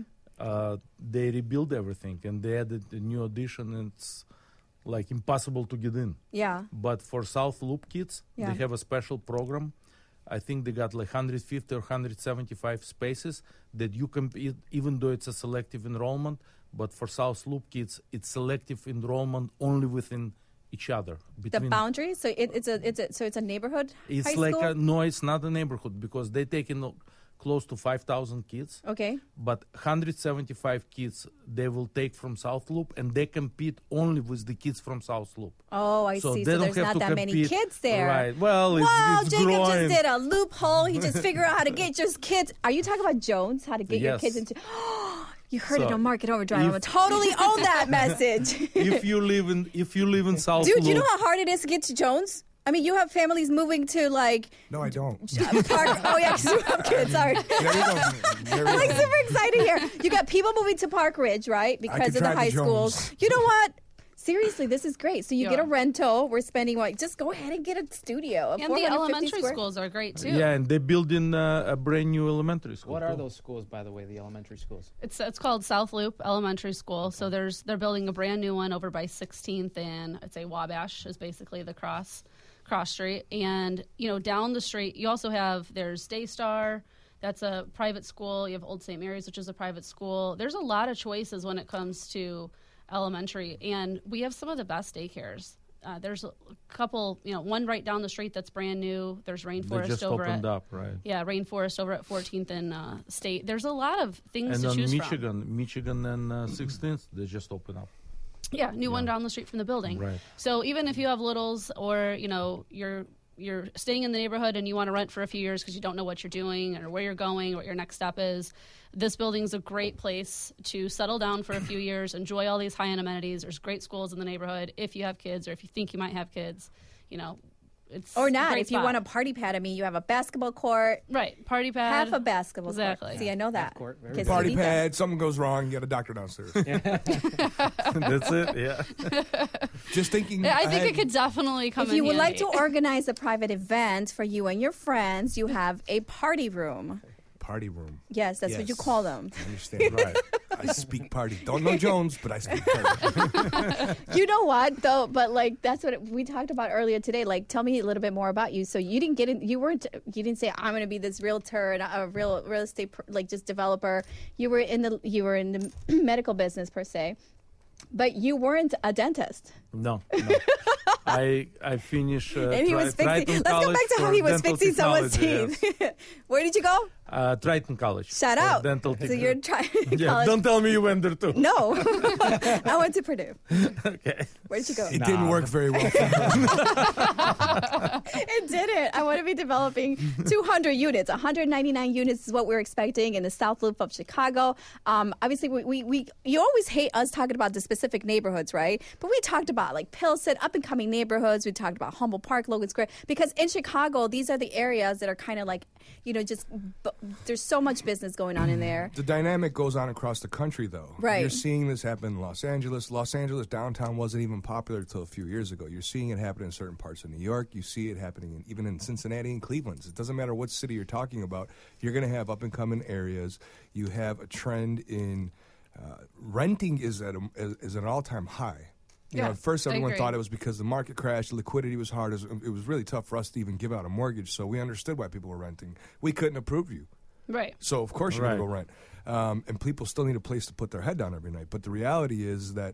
They rebuilt everything and they added a new addition, and it's like impossible to get in. Yeah. But for South Loop kids, Yeah. they have a special program. I think they got like 150 or 175 spaces that you can, even though it's a selective enrollment, but for South Loop kids, it's selective enrollment only within each other. The boundary. So it's a neighborhood It's high like school. no, it's not a neighborhood because they take in close to 5,000 kids. Okay. But 175 kids they will take from South Loop, and they compete only with the kids from South Loop. Oh, I So see. they So don't there's have not to that many compete. kids there. Right. Well, Wow, it's Jacob growing. just did a loophole. He just figured out how to get your kids. Are you talking about Jones? How to get your Yes. kids into? You heard it So, on Market Overdrive. I'm if- gonna totally own that message. if you live in South Dude, Loop, you know how hard it is to get to Jones? I mean, you have families moving to like No, I don't. Park. Oh yeah, 'cause you have kids. Sorry. There you go. There I'm you like go. super excited here. You got people moving to Park Ridge, right? Because could of the drive to high Jones. schools. You know what? Seriously, this is great. So you get Yeah. a rental. We're spending what? Just go ahead and get a studio. And the elementary schools are great too. yeah, and they build in a brand new elementary school. What are too. those schools, by the way, the elementary schools? It's called South Loop Elementary School. So they're building a brand new one over by 16th and I'd say Wabash is basically the cross street. And down the street you also have there's Daystar. That's a private school. You have Old St. Mary's, which is a private school. There's a lot of choices when it comes to elementary, and we have some of the best daycares. There's a couple, one right down the street that's brand new. There's They Rainforest just over opened at up, right? Rainforest over at 14th and State. There's a lot of things And to on choose from. Michigan and 16th, they just open up. Yeah, new one down the street from the building. Right. So even if you have littles or, you're staying in the neighborhood and you want to rent for a few years because you don't know what you're doing or where you're going, what your next step is, this building's a great place to settle down for a few years, enjoy all these high-end amenities. There's great schools in the neighborhood. If you have kids or if you think you might have kids, it's Or a not. great If you spot. want a party pad, I mean, you have a basketball court, Right, party pad. half a basketball Exactly. court. See, I know that. court, very 'Cause good. Party you need that. pad, something goes wrong, you got a doctor downstairs. That's it. Yeah. Just thinking. Yeah, I think ahead. it could definitely come If in you would like to handy. organize a private event for you and your friends, you have a party room. Party room. Yes, that's what you Yes. call them. I understand. Right. I speak party. Don't know Jones, but I speak party. You know what though? But like that's what we talked about earlier today. Like, tell me a little bit more about you. So you didn't get in. You didn't say I'm going to be this realtor and a real estate like just developer. You were in the medical business per se, but you weren't a dentist. No. I finished. And he was fixing. Triton Let's go College back to how for he was dental fixing someone's technology, teeth. Where did you go? yes. Triton College. Shout for out. Dental So technology. you're trying. Yeah, don't tell me you went there too. No, I went to Purdue. Okay. Where did you go? It didn't work very well for her. It didn't. I want to be developing 200 units. 199 units is what we're expecting in the South Loop of Chicago. Obviously, we you always hate us talking about the specific neighborhoods, right? But we talked about about like Pilsen, up and coming neighborhoods. We talked about Humboldt Park, Logan Square, because in Chicago, these are the areas that are kind of like, there's so much business going on in there. The dynamic goes on across the country, though. Right. You're seeing this happen in Los Angeles. Los Angeles downtown wasn't even popular until a few years ago. You're seeing it happen in certain parts of New York. You see it happening even in Cincinnati and Cleveland. It doesn't matter what city you're talking about. You're going to have up-and-coming areas. You have a trend in renting is at an all-time high. You know, at first everyone thought it was because the market crashed, liquidity was hard. It was really tough for us to even give out a mortgage, so we understood why people were renting. We couldn't approve you. Right. So, of course, you're going to go rent. And people still need a place to put their head down every night. But the reality is that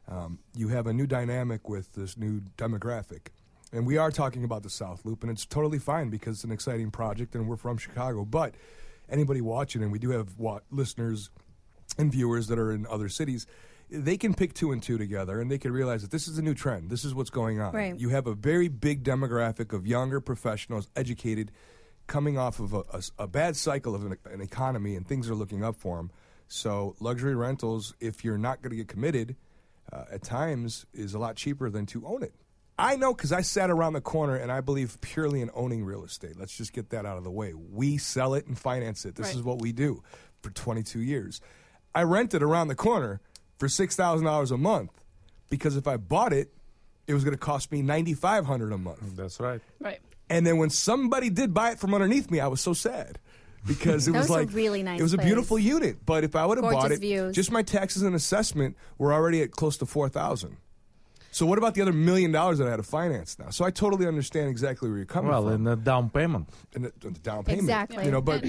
you have a new dynamic with this new demographic. And we are talking about the South Loop, and it's totally fine because it's an exciting project, and we're from Chicago. But anybody watching, and we do have listeners and viewers that are in other cities, they can pick 2 and 2 together, and they can realize that this is a new trend. This is what's going on. Right. You have a very big demographic of younger professionals, educated, coming off of a bad cycle of an economy, and things are looking up for them. So luxury rentals, if you're not going to get committed, at times is a lot cheaper than to own it. I know because I sat around the corner, and I believe purely in owning real estate. Let's just get that out of the way. We sell it and finance it. This is what we do for 22 years. I rented around the corner for $6,000 a month because if I bought it, it was going to cost me $9,500 a month. That's right. Right. And then when somebody did buy it from underneath me, I was so sad because it That was was a like really nice it was a place. beautiful unit. But if I would have bought Gorgeous it, views. just my taxes and assessment were already at close to $4,000. So what about the other $1 million that I had to finance now? So I totally understand exactly where you're coming Well, from. and the down payment. And the down payment. Exactly. You know, but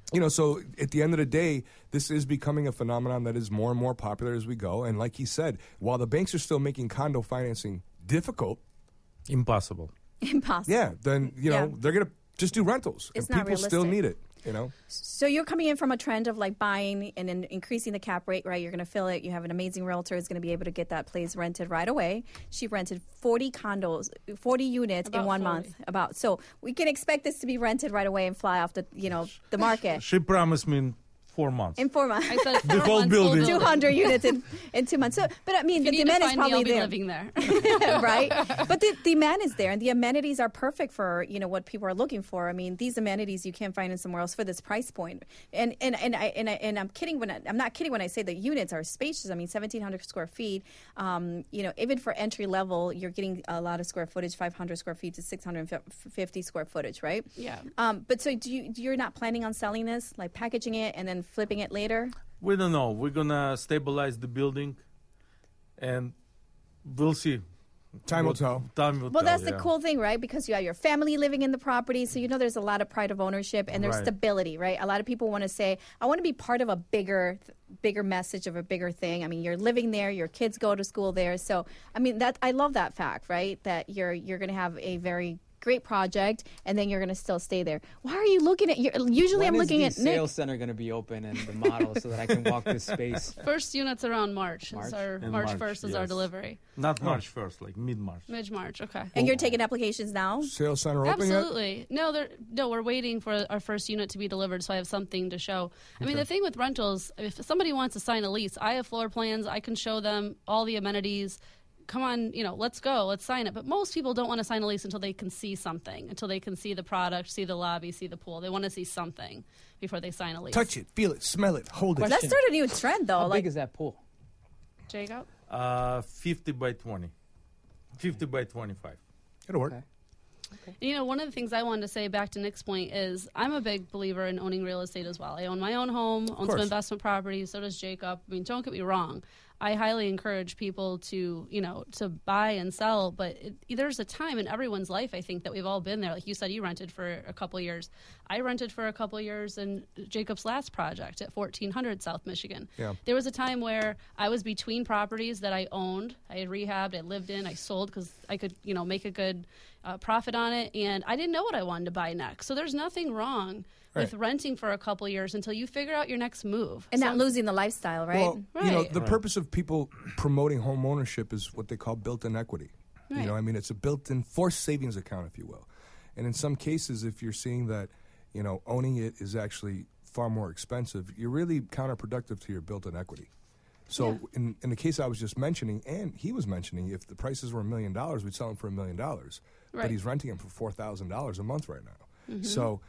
so at the end of the day, this is becoming a phenomenon that is more and more popular as we go. And like he said, while the banks are still making condo financing difficult, Impossible. Impossible. yeah, then they're gonna just do rentals, It's and not people still realistic. need it. You know, So you're coming in from a trend of like buying and then increasing the cap rate, right? You're going to fill it. You have an amazing realtor who's going to be able to get that place rented right away. She rented 40 condos, 40 units in About 1 40. month. So we can expect this to be rented right away and fly off the market She promised me in 4 months. in 4 months. I said The 4 whole months, building. 200 units in 2 months. So, but I mean, If the you need to demand is find me, probably I'll be there. living there. Right? But the demand is there, and the amenities are perfect for what people are looking for. I mean, these amenities you can't find in somewhere else for this price point. And I'm kidding I'm not kidding when I say the units are spacious. I mean, 1,700 square feet. Even for entry level, you're getting a lot of square footage, 500 square feet to 650 square footage, right? Yeah. But so you're not planning on selling this, like packaging it and then flipping it later? We don't know. We're going to stabilize the building, and we'll see. time will tell. Time will Well, tell, that's the yeah. cool thing, right? Because you have your family living in the property, so there's a lot of pride of ownership and there's Right. stability, right? A lot of people want to say, I want to be part of a bigger message of a bigger thing. I mean, you're living there, your kids go to school there, so I mean I love that fact, right? That you're going to have a very great project, and then you're going to still stay there. Why are you looking at? Usually, I'm looking at the Nick. sales center going to be open and the model so that I can walk this space? First unit's around March. March? In March March, 1st is our yes. delivery. Not March 1st, like mid-March. Mid-March, okay. And you're taking applications now. Sales center open yet? Absolutely. No, we're waiting for our first unit to be delivered, so I have something to show. I mean, the thing with rentals, if somebody wants to sign a lease, I have floor plans. I can show them all the amenities. Come on, let's go, let's sign it. But most people don't want to sign a lease until they can see something, until they can see the product, see the lobby, see the pool. They want to see something before they sign a lease. Touch it, feel it, smell it, hold it. Let's start a new trend, though. How Like, big is that pool? Jacob? 50 by 20. 50 by 25. It'll work. Okay. One of the things I wanted to say back to Nick's point is I'm a big believer in owning real estate as well. I own my own home, own some course. investment properties, so does Jacob. I mean, don't get me wrong. I highly encourage people to, to buy and sell, but there's a time in everyone's life, I think, that we've all been there. Like you said, you rented for a couple years. I rented for a couple years in Jacob's last project at 1400 South Michigan. Yeah. There was a time where I was between properties that I owned. I had rehabbed, I lived in, I sold because I could, make a good profit on it, and I didn't know what I wanted to buy next. So there's nothing wrong with renting for a couple years until you figure out your next move. and not losing the lifestyle, right? Well, Right. the purpose of people promoting home ownership is what they call built-in equity. Right. It's a built-in forced savings account, if you will. And in some cases, if you're seeing that, owning it is actually far more expensive, you're really counterproductive to your built-in equity. So in the case I was just mentioning, and he was mentioning, if the prices were $1 million, we'd sell them for $1 million. But Right. he's renting them for $4,000 a month right now. Mm-hmm. So,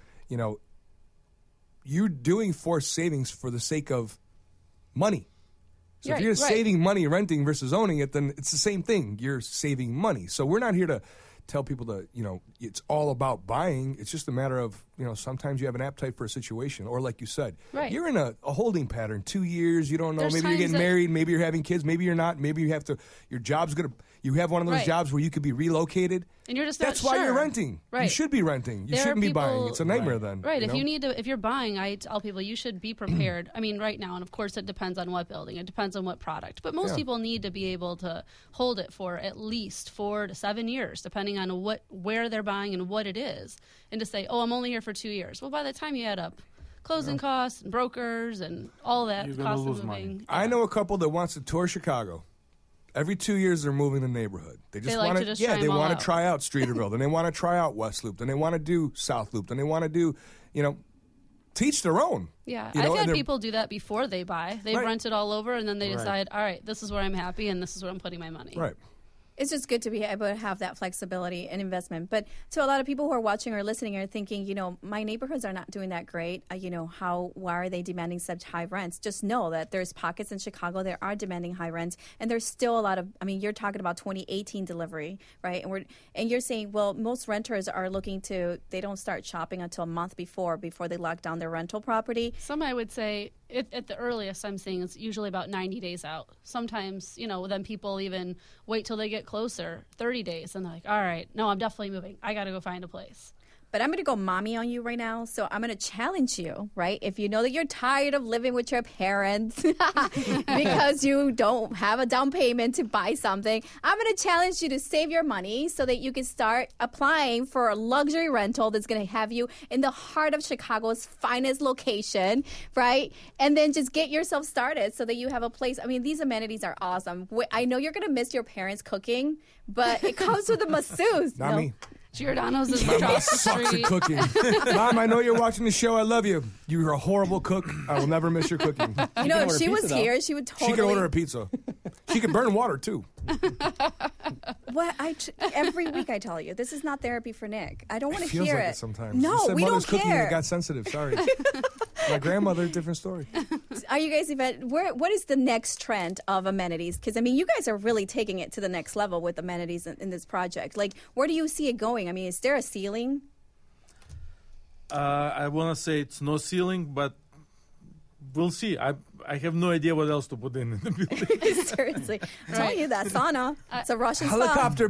you're doing forced savings for the sake of money. So if Right, you're right. saving money renting versus owning it, then it's the same thing. You're saving money. So we're not here to tell people to, it's all about buying. It's just a matter of, sometimes you have an appetite for a situation. Or like you said, Right. you're in a holding pattern, 2 years, you don't know. There's Maybe you're times getting that- married, maybe you're having kids, maybe you're not. Maybe you have to, your job's going to, you have one of those Right. jobs where you could be relocated. And you're just That's not why sure. you're renting. You Right. should be renting. You There are shouldn't be buying. people- It's a nightmare Right. then. Right. you know? If you're buying, I tell people you should be prepared. I mean, right now, and of course, it depends on what building, it depends on what product. But most Yeah. people need to be able to hold it for at least 4 to 7 years, depending on where they're buying and what it is. And to say, oh, I'm only here for 2 years. Well, by the time you add up closing costs and brokers and all that, You're the gonna cost lose of moving. money. I know a couple that wants to tour Chicago. Every 2 years, they're moving the neighborhood. They just They like want to just try they them all want out. to try out Streeterville, then they want to try out West Loop, then they want to do South Loop, then they want to do, teach their own. Yeah, You know, I've and had they're- people do that before they buy. They Right. rent it all over, and then they Right. decide, all right, this is where I'm happy, and this is where I'm putting my money. Right. It's just good to be able to have that flexibility and investment. But to a lot of people who are watching or listening are thinking, my neighborhoods are not doing that great. Why are they demanding such high rents? Just know that there's pockets in Chicago that are demanding high rents, and there's still a lot of. I mean, you're talking about 2018 delivery, right? And you're saying, well, most renters are looking to. They don't start shopping until a month before they lock down their rental property. Some I would say at the earliest I'm seeing is usually about 90 days out. Sometimes, then people even wait till they get closer, 30 days, and they're like, all right, no, I'm definitely moving. I got to go find a place. But I'm going to go mommy on you right now. So I'm going to challenge you, right? If you know that you're tired of living with your parents because you don't have a down payment to buy something, I'm going to challenge you to save your money so that you can start applying for a luxury rental that's going to have you in the heart of Chicago's finest location, right? And then just get yourself started so that you have a place. I mean, these amenities are awesome. I know you're going to miss your parents cooking, but it comes with a masseuse. Not me. Giordano's is My mom across the sucks at street. cooking. Mom, I know you're watching the show. I love you. You're a horrible cook. I will never miss your cooking. You know, if order she was pizza, though. here, she would totally. She can order a pizza. She can burn water, too. What every week I tell you, this is not therapy for Nick. I don't want to Feels hear like it. it sometimes. No, you said we mother's don't cooking and care. it got sensitive. Sorry. My grandmother, different story. Are you guys what is the next trend of amenities? Because I mean, you guys are really taking it to the next level with amenities in this project. Like, where do you see it going? I mean, is there a ceiling? I want to say it's no ceiling, but we'll see. I have no idea what else to put in the building. Seriously, I'm telling you that sauna. It's a Russian spa. Helicopter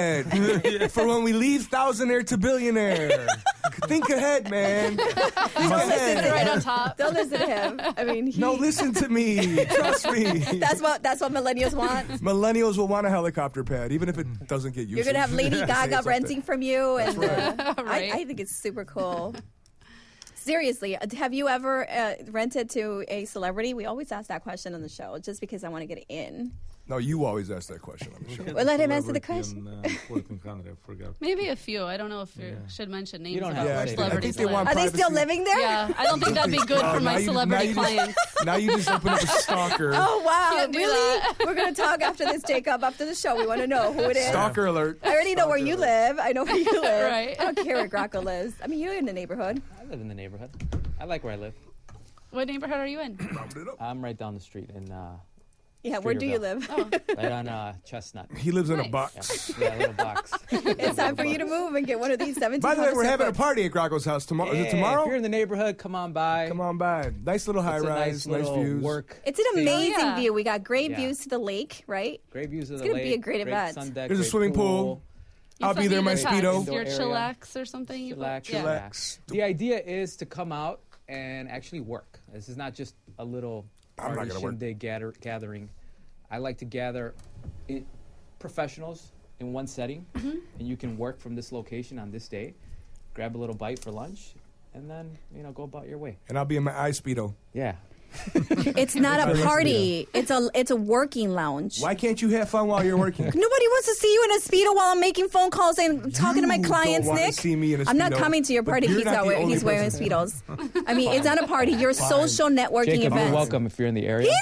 pad for when we leave thousandaire to billionaire. Think ahead, man. Think ahead. right on top. Don't listen to him. I mean, No, listen to me. Trust me. that's what millennials want. Millennials will want a helicopter pad, even if it doesn't get used. You're gonna have Lady Gaga renting from you, and Right. I think it's super cool. Seriously, have you ever rented to a celebrity? We always ask that question on the show, just because I want to get it in. No, you always ask that question on the show. Well, let him answer the Celebrity question. in, 1400, I forgot. Maybe a few. I don't know if you should mention names. You don't about have Yeah, where I think celebrities they want live. Are they still privacy. living there? Yeah, I don't think that'd be good for Now my you- celebrity now you just- clients. Now you just open up a stalker. Oh wow! Can't do Really? that. We're gonna talk after this, Jacob. After the show, we want to know who it is. Stalker alert. I already know where you live. I know where you live. Right. I don't care where Graco lives. I mean, you're in the neighborhood. I live in the neighborhood. I like where I live. What neighborhood are you in? I'm right down the street in Yeah, where do you Streeterville. live? Oh, right on Chestnut. He lives in a Nice. box. Yeah, a little box. It's time for you to move and get one of these 17. By the way, we're having a party at Graco's house tomorrow. Is it If tomorrow? you're in the neighborhood, come on by. Come on by. Nice little high It's a rise, nice little views. work. It's an thing. amazing yeah. view. We got great Yeah. views to the lake, right? Great views of It's the gonna lake. be a great event. Sun deck, There's a great swimming pool. you I'll sent be there in me my the text, Speedo. Your Indoor area. chillax or something. You Chillax, yeah. Chillax. The idea is to come out and actually work. This is not just a little I'm not party gonna work. shindig gathering. I like to gather professionals in one setting, and you can work from this location on this day, grab a little bite for lunch, and then go about your way. And I'll be in my Speedo. Yeah. It's not a That's party. It's a working lounge. Why can't you have fun while you're working? Nobody wants to see you in a Speedo while I'm making phone calls and talking to my You clients, don't wanna Nick. see me in a I'm not Speedo, coming to your but party. you're not the only He's wearing person. Speedos. I mean, it's not a party. Your social networking Jacob, event. you're welcome if you're in the area. He's not going to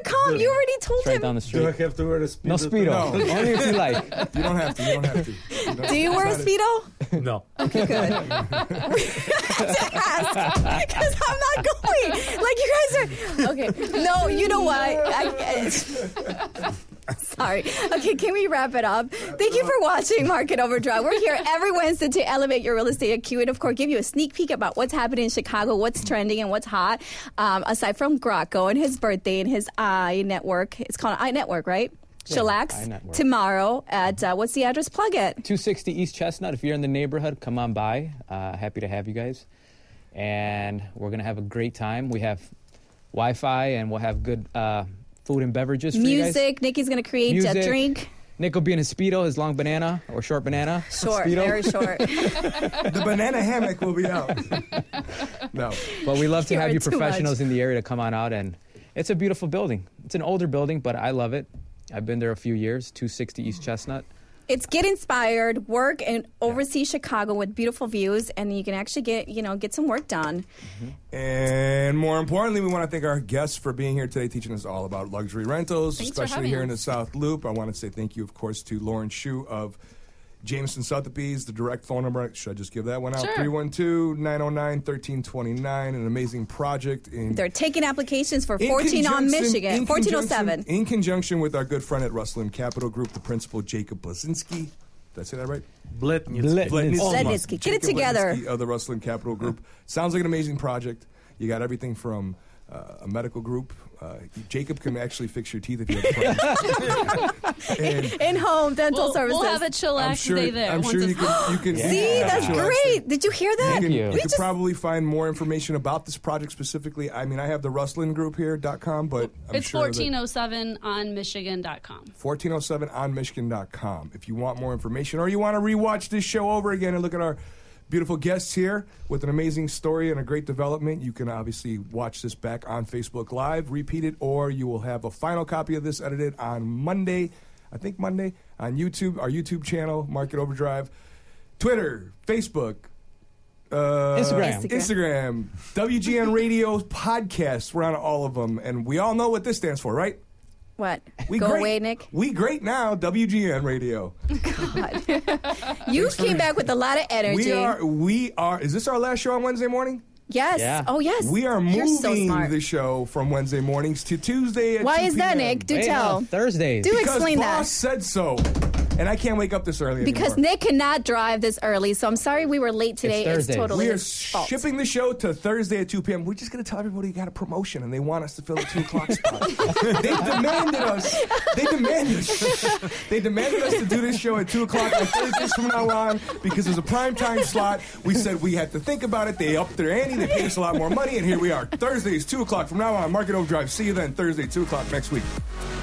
Speedo.com. You already told It's right him. down the Do I street. have to wear a Speedo? No Speedo. No. Only if you like. You don't have to. You don't have to. Do you wear a Speedo? No. Okay, good. to ask because I'm not going. Like you guys are okay. No, you know what? Sorry. Okay, can we wrap it up? Thank you for watching Market Overdrive. We're here every Wednesday to elevate your real estate IQ and, of course, give you a sneak peek about what's happening in Chicago, what's trending, and what's hot. Aside from Graco and his birthday and his iNetwork. It's called iNetwork, right? Yeah, Chillax iNetwork. tomorrow at, what's the address? Plug it. 260 East Chestnut. If you're in the neighborhood, come on by. Happy to have you guys. And we're going to have a great time. We have Wi-Fi, and we'll have good food and beverages for you guys. Music. Nikki's going to create a Music. drink. Nick will be in his Speedo, his long banana or short banana. Short, Speedo. very short. The banana hammock will be out. No. But we love to You have are you too professionals much. in the area to come on out. And it's a beautiful building. It's an older building, but I love it. I've been there a few years, 260 East Chestnut. It's get inspired, work, and oversee Chicago with beautiful views, and you can actually get some work done. And more importantly, we want to thank our guests for being here today, teaching us all about luxury rentals, Thanks for especially having here in the us. South Loop. I want to say thank you, of course, to Lauren Shu of Jameson Sotheby's. The direct phone number, should I just give that one out? Sure. 312-909-1329. An amazing project in They're taking applications for in 14 on conjunction- Michigan, in 1407. conjunction- In conjunction with our good friend at Rustlin Capital Group, the principal Jacob Blazinski. Did I say that right? Bletnitsky. Bletnitsky. Bletnitsky. Get it Jacob together. Blazinski of the Rustlin Capital Group. Sounds like an amazing project. You got everything from a medical group. Jacob can actually fix your teeth if you have problems. And In-home dental services. We'll have a chillax day there. I'm once sure it's- you can. See, that's chillax. great. Did you hear that? Thank you. You We could just- probably find more information about this project specifically. I mean, I have the Rustlin Group here.com, but I'm It's sure that 1407 on Michigan.com. 1407onmichigan.com. If you want more information or you want to rewatch this show over again and look at our beautiful guests here with an amazing story and a great development, you can obviously watch this back on Facebook Live, repeat it, or you will have a final copy of this edited on Monday, on YouTube, our YouTube channel, Market Overdrive, Twitter, Facebook, Instagram, WGN Radio podcasts. We're on all of them, and we all know what this stands for, right? What? We Go great. away, Nick. We great now, WGN Radio. You came back with a lot of energy. We are. Is this our last show on Wednesday morning? Yes. Yeah. Oh, yes. We are You're so moving smart. the show from Wednesday mornings to Tuesday at Why 2 is that, p.m. Nick? Do Wait, tell. no, Thursdays. Do Because explain that. boss said so. And I can't wake up this early Because anymore. Nick cannot drive this early, so I'm sorry we were late today. It's Thursdays. totally We are his fault. shipping the show to Thursday at 2 p.m. We're just going to tell everybody you got a promotion, and they want us to fill the 2 o'clock spot. They demanded us. They demanded us to do this show at 2 o'clock on Thursdays from now on because it was a prime time slot. We said we had to think about it. They upped their ante. They paid us a lot more money, and here we are. Thursdays, 2 o'clock from now on. Market Overdrive. See you then. Thursday, 2 o'clock next week.